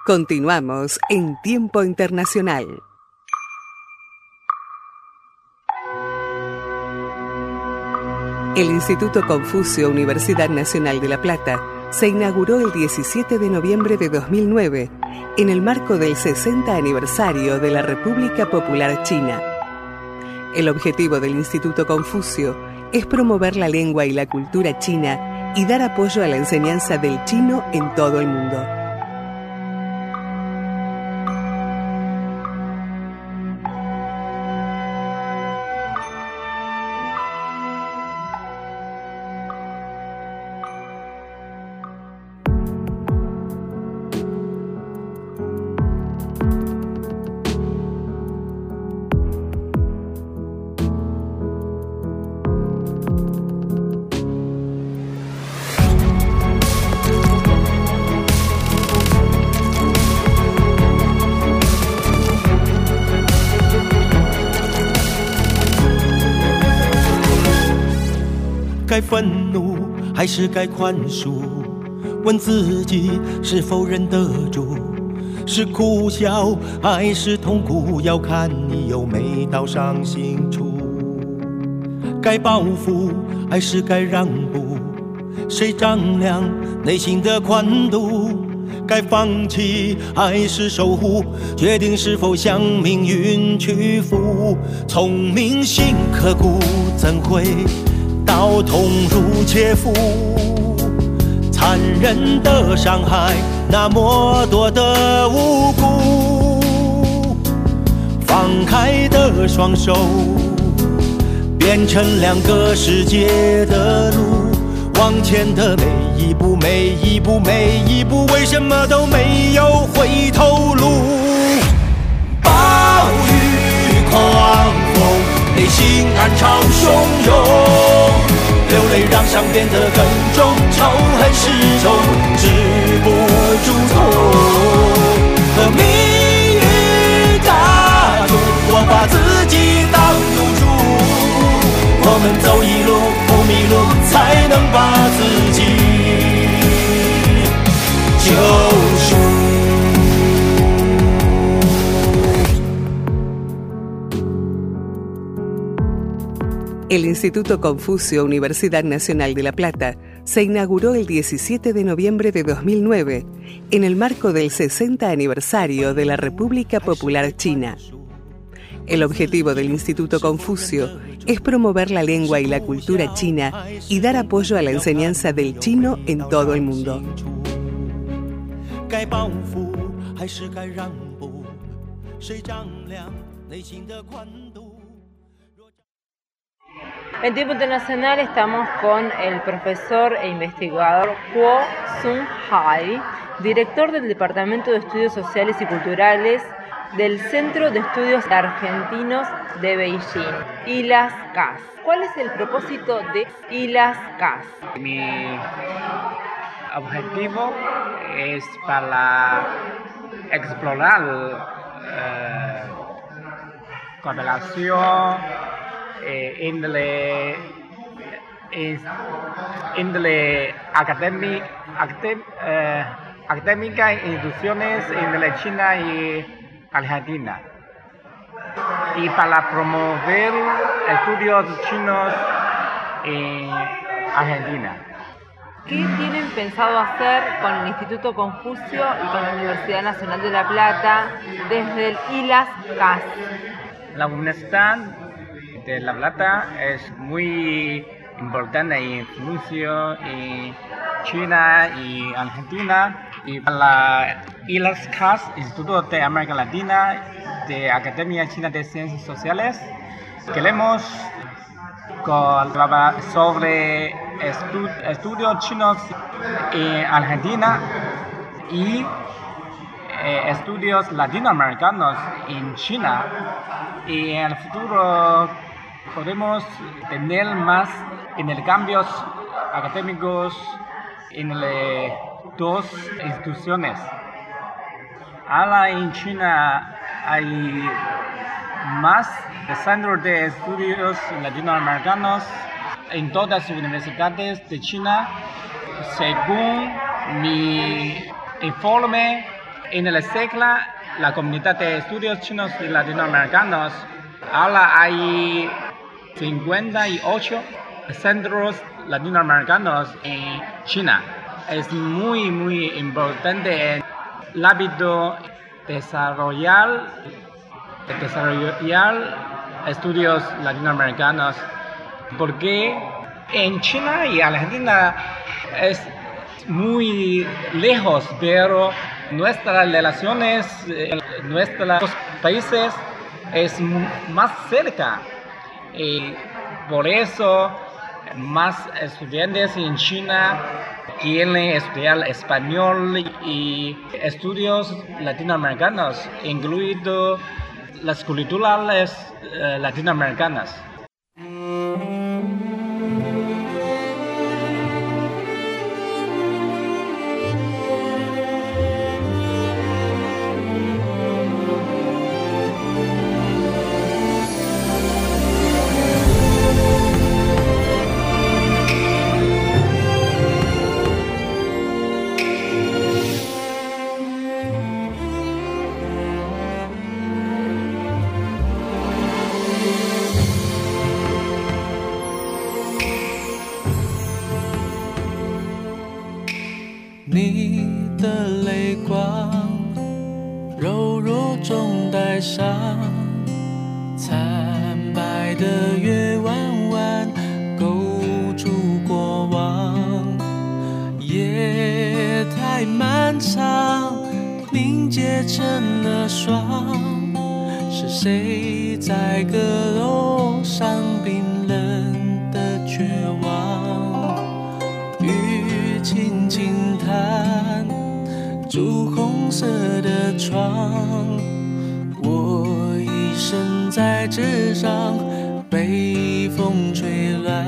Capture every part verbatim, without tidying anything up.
Continuamos en Tiempo Internacional. El Instituto Confucio Universidad Nacional de La Plata se inauguró el diecisiete de noviembre de dos mil nueve en el marco del sesenta aniversario de la República Popular China. El objetivo del Instituto Confucio es promover la lengua y la cultura china y dar apoyo a la enseñanza del chino en todo el mundo. 该愤怒还是该宽恕？问自己是否忍得住？是苦笑还是痛苦？要看你有没到伤心处。该报复还是该让步？谁丈量内心的宽度？该放弃还是守护？决定是否向命运屈服。聪明心刻骨，怎会到痛如切肤？残忍的伤害，那么多的无辜。放开的双手，变成两个世界的路。往前的每一步，每一步，每一步，为什么都没有回头路？暴雨狂风，内心暗潮汹涌。流泪让伤变得更重，仇恨始终止不住痛。和命运打赌，我把自己当赌注。我们走一路不迷路，才能把自己救赎。 El Instituto Confucio Universidad Nacional de La Plata se inauguró el diecisiete de noviembre de dos mil nueve en el marco del sesenta aniversario de la República Popular China. El objetivo del Instituto Confucio es promover la lengua y la cultura china y dar apoyo a la enseñanza del chino en todo el mundo. En Tiempo Internacional estamos con el profesor e investigador Kuo Sun-hai, director del Departamento de Estudios Sociales y Culturales del Centro de Estudios Argentinos de Beijing, I L A S C A S. ¿Cuál es el propósito de I L A S C A S? Mi objetivo es para explorar eh, correlación eh, índole, es, índole académica, académ, eh, académica en instituciones índole China y Argentina, y para promover estudios chinos en Argentina. ¿Qué tienen pensado hacer con el Instituto Confucio y con la Universidad Nacional de La Plata desde el I L A S C A S? La Universidad de La Plata es muy importante y influencia en China y Argentina, y para la I L A S C A S, Instituto de América Latina de Academia China de Ciencias Sociales, queremos hablar sobre estu estudios chinos en Argentina y eh, estudios latinoamericanos en China, y en el futuro podemos tener más intercambios académicos en las dos instituciones. Ahora en China hay más centros de estudios latinoamericanos en todas las universidades de China. Según mi informe, En el SECLA, la comunidad de estudios chinos y latinoamericanos, ahora hay cincuenta y ocho centros latinoamericanos en China. Es muy, muy importante en el ámbito desarrollar, desarrollar estudios latinoamericanos, porque en China y Argentina es muy lejos, pero nuestras relaciones, nuestros países es más cerca. Y por eso más estudiantes en China quieren estudiar español y estudios latinoamericanos, incluido las culturales eh, latinoamericanas. 你的泪光柔弱中带伤，惨白的月弯弯勾住过往，夜太漫长，凝结成了霜，是谁在阁楼上冰冷的绝望？雨轻轻弹朱红色的窗，我一身在纸上被风吹乱，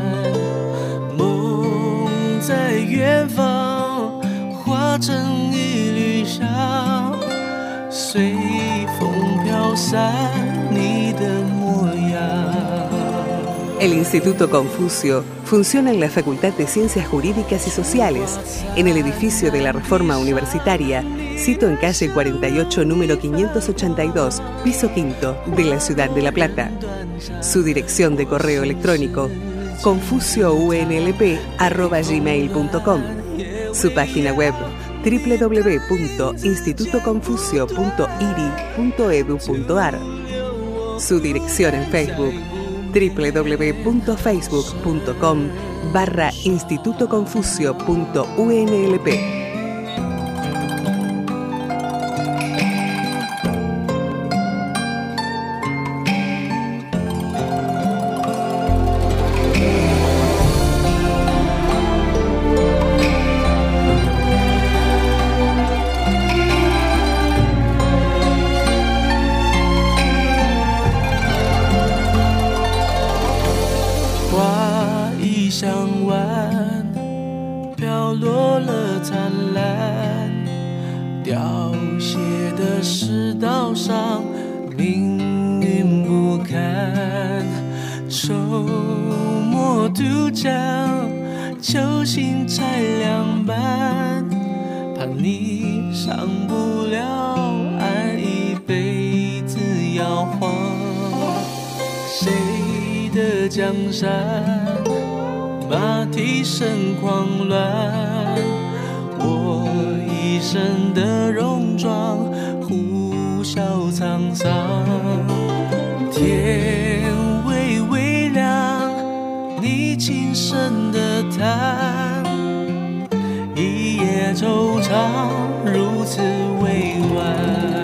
梦在远方化成一缕香，随风飘散你的模样。 El Instituto Confucio funciona en la Facultad de Ciencias Jurídicas y Sociales, en el edificio de la Reforma Universitaria, sito en calle cuarenta y ocho, número quinientos ochenta y dos, piso quinto, de la ciudad de La Plata. Su dirección de correo electrónico, confucio u n l p arroba gmail punto com. Su página web, w w w punto instituto confucio punto i r i punto e d u punto a r. Su dirección en Facebook, w w w punto facebook punto com barra instituto confucio punto u n l p. 向晚飘落了灿烂，凋谢的世道上命运不堪，周末渡江，球星才两半，怕你上不了岸，一辈子摇晃，谁的江山马蹄声狂乱，我一身的戎装呼啸沧桑，天微微亮，你轻声的叹，一夜惆怅如此委婉，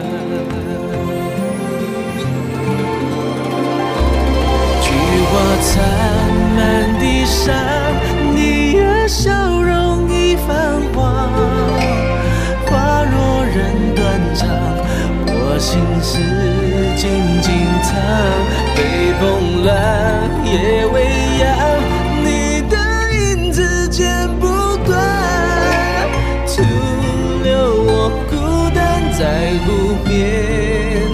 菊花残满地上，你的笑容已泛黄，花若人断肠，我心事静静藏，北风乱，夜未央，你的影子剪不断，徒留我孤单在湖边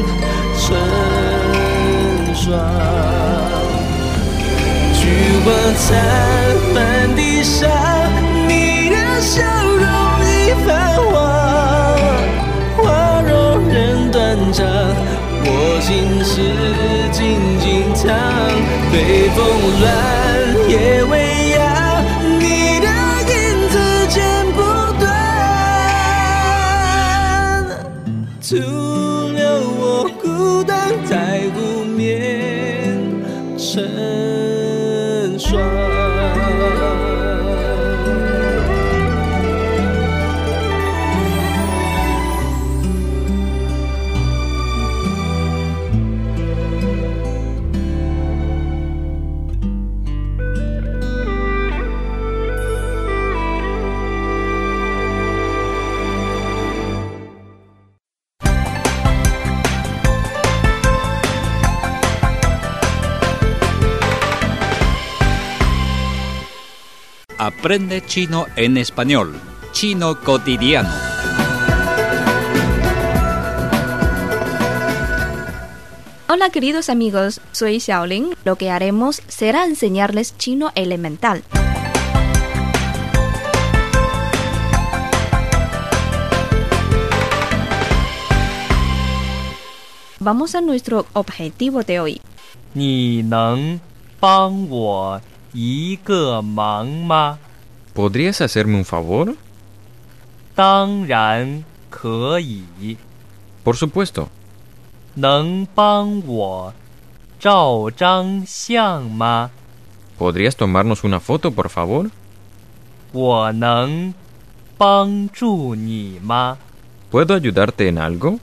成双。菊花残满地上，你的笑容已泛黄，花随风乱，夜未央，你的影子剪不断，徒留我孤单在湖面成双。 Aprende chino en español. Chino cotidiano. Hola queridos amigos, soy Xiaolin. Lo que haremos será enseñarles chino elemental. Vamos a nuestro objetivo de hoy. 你能帮我一个忙吗？ ¿Podrías hacerme un favor? 当然可以。 Por supuesto. 能帮我照张相吗？ ¿Podrías tomarnos una foto, por favor? 我能帮助你吗？ ¿Puedo ayudarte en algo?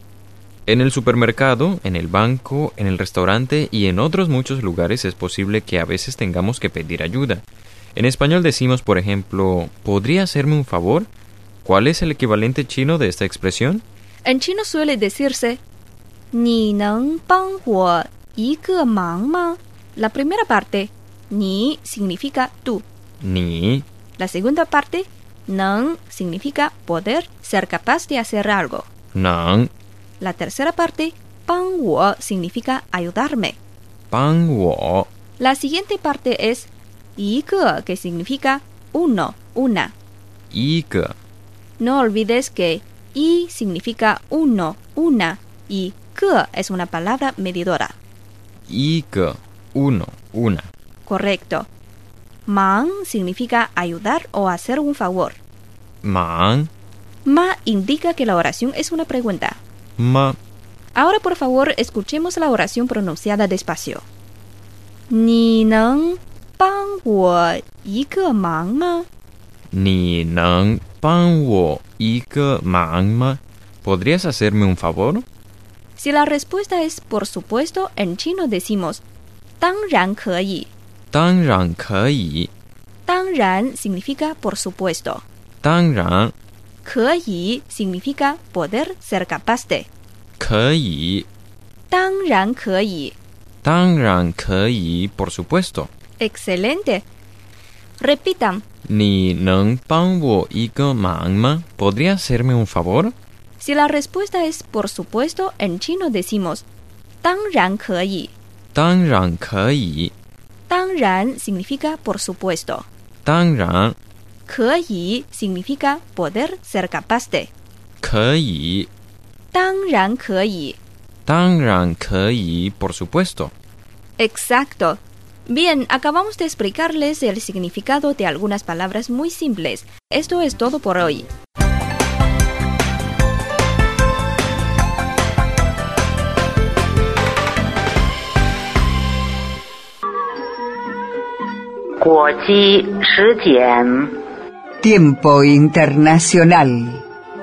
En el supermercado, en el banco, en el restaurante y en otros muchos lugares es posible que a veces tengamos que pedir ayuda. En español decimos, por ejemplo, ¿podría hacerme un favor? ¿Cuál es el equivalente chino de esta expresión? En chino suele decirse 你能帮我一个忙吗? La primera parte, 你 significa tú. Ni. La segunda parte, 能 significa poder, ser capaz de hacer algo. Nang. La tercera parte, 帮我 significa ayudarme. 帮我. La siguiente parte es 一个 que significa uno, una. 一个. No olvides que y significa uno, una y que es una palabra medidora. 一个, uno, una. Correcto. 忙 significa ayudar o hacer un favor. 忙. Ma indica que la oración es una pregunta. Ma. Ahora por favor escuchemos la oración pronunciada despacio. 你能帮我一个忙吗? 你能帮我一个忙吗? ¿Podrías hacerme un favor? Si la respuesta es por supuesto, en chino decimos 当然可以. 当然可以. 当然 significa por supuesto. 当然. 可以 significa poder, ser capaz de. 可以. 当然可以. 当然可以, por supuesto. Excelente. Repitan. 你能帮我一个忙吗? ¿Podría hacerme un favor? Si la respuesta es por supuesto, en chino decimos 当然可以. 当然可以. 当然 significa por supuesto. 当然. 可以 significa poder, ser capaz de. 可以. 当然可以. 当然可以, por supuesto. Exacto. Bien, acabamos de explicarles el significado de algunas palabras muy simples. Esto es todo por hoy. Tiempo internacional.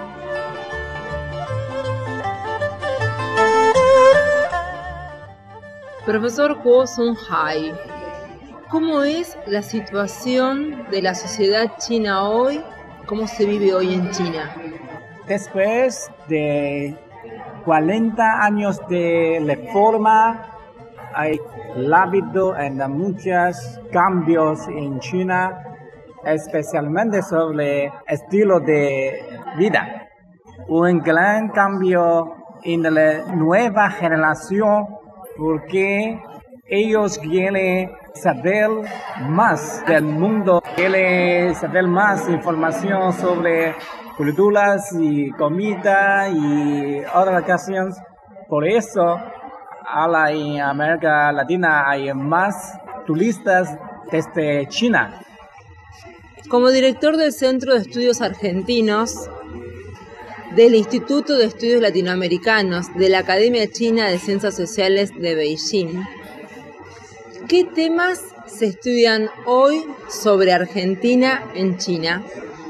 Profesor Kuo Sun-hai, ¿cómo es la situación de la sociedad china hoy? ¿Cómo se vive hoy en China? Después de cuarenta años de reforma, hay habido muchos cambios en China, especialmente sobre el estilo de vida. Un gran cambio en la nueva generación porque ellos quieren saber más del mundo, quieren saber más información sobre culturas y comida y otras cuestiones. Por eso ahora en América Latina hay más turistas desde China. Como director del Centro de Estudios Argentinos del Instituto de Estudios Latinoamericanos de la Academia China de Ciencias Sociales de Beijing, ¿qué temas se estudian hoy sobre Argentina en China?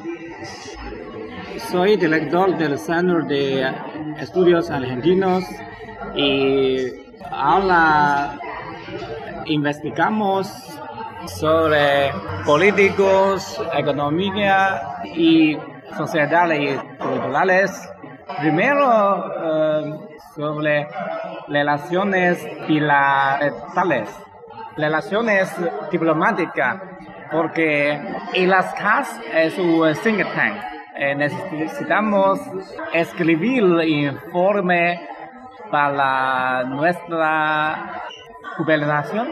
Soy director del Centro de Estudios Argentinos y ahora investigamos sobre políticos, economía y sociedades y culturales. Primero, eh, sobre relaciones bilaterales, relaciones diplomáticas, porque el A S C A S es un think tank. Eh, necesitamos escribir informe para nuestra gobernación.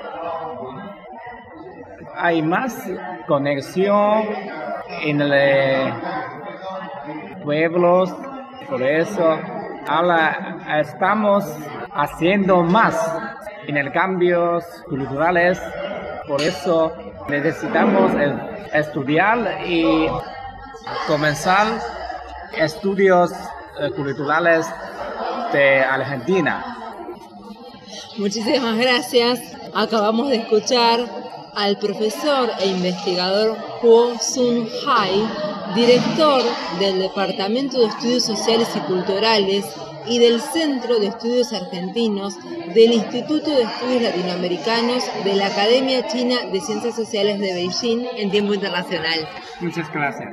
Hay más conexión en los pueblos, por eso ahora estamos haciendo más en el cambios culturales, por eso necesitamos estudiar y comenzar estudios culturales de Argentina. Muchísimas gracias. Acabamos de escuchar al profesor e investigador Kuo Sun-hai, director del Departamento de Estudios Sociales y Culturales y del Centro de Estudios Argentinos del Instituto de Estudios Latinoamericanos de la Academia China de Ciencias Sociales de Beijing en tiempo internacional. Muchas gracias.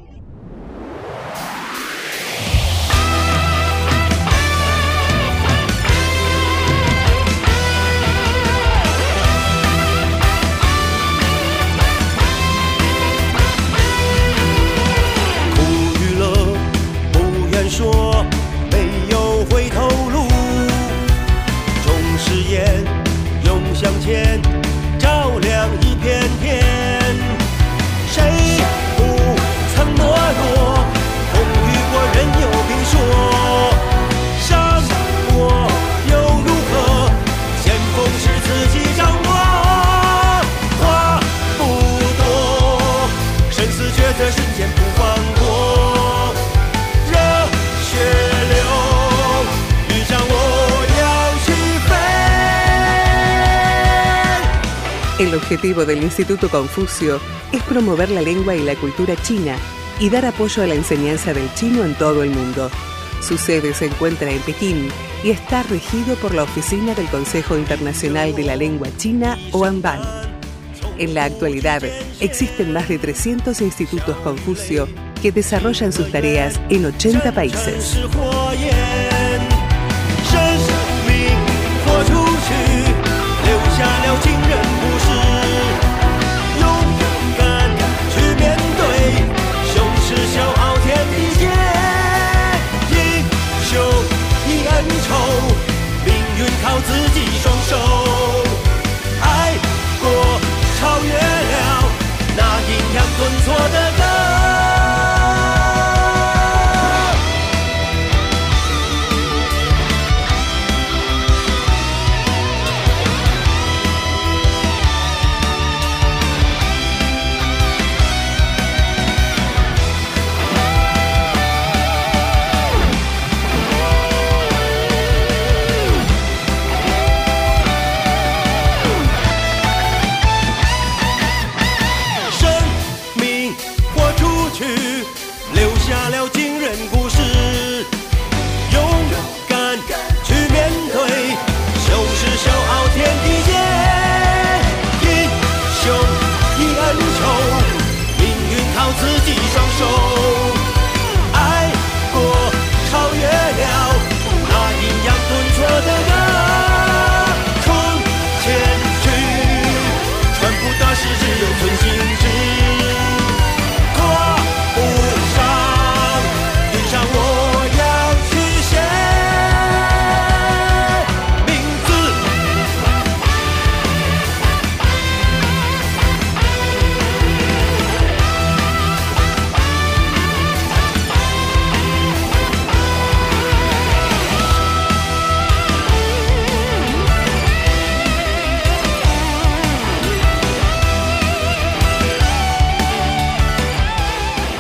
El objetivo del Instituto Confucio es promover la lengua y la cultura china y dar apoyo a la enseñanza del chino en todo el mundo. Su sede se encuentra en Pekín y está regido por la Oficina del Consejo Internacional de la Lengua China, OANBAN. En la actualidad, existen más de trescientos institutos Confucio que desarrollan sus tareas en ochenta países.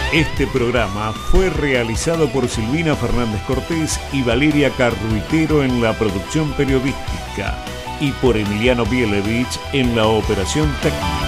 Este programa fue realizado por Silvina Fernández Cortés y Valeria Carruitero en la producción periodística y por Emiliano Bielevich en la operación técnica.